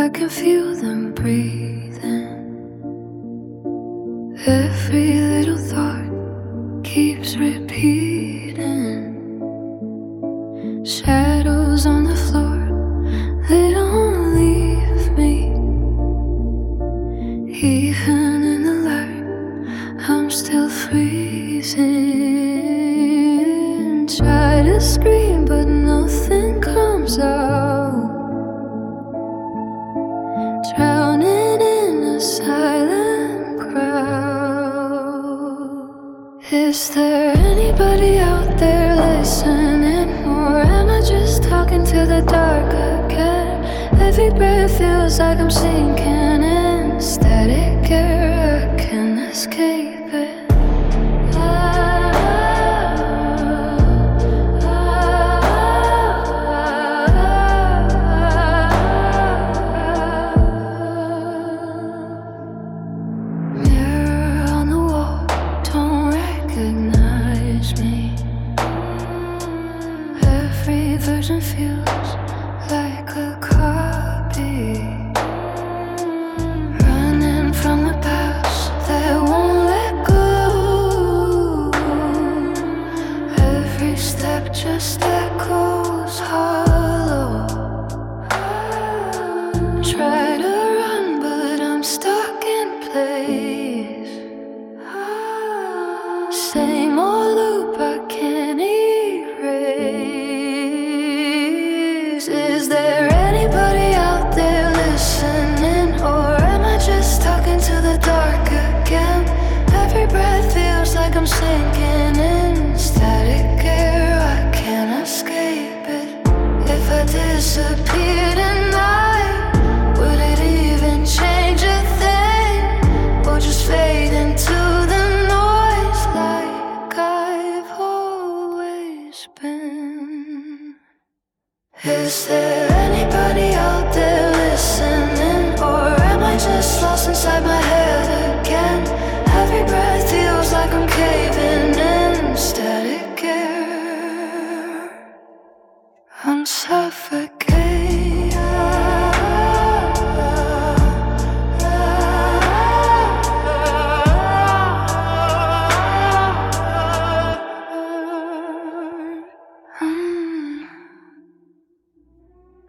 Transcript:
I can feel them breathing. Every little thought keeps repeating. Shadows on the floor, they don't leave me. Even in the light, I'm still freezing. Try to scream, but nothing comes out. Drowning in a silent crowd. Is there anybody out there listening? Or am I just talking to the dark again? Every breath feels like I'm sinking in static air. I can't escape it.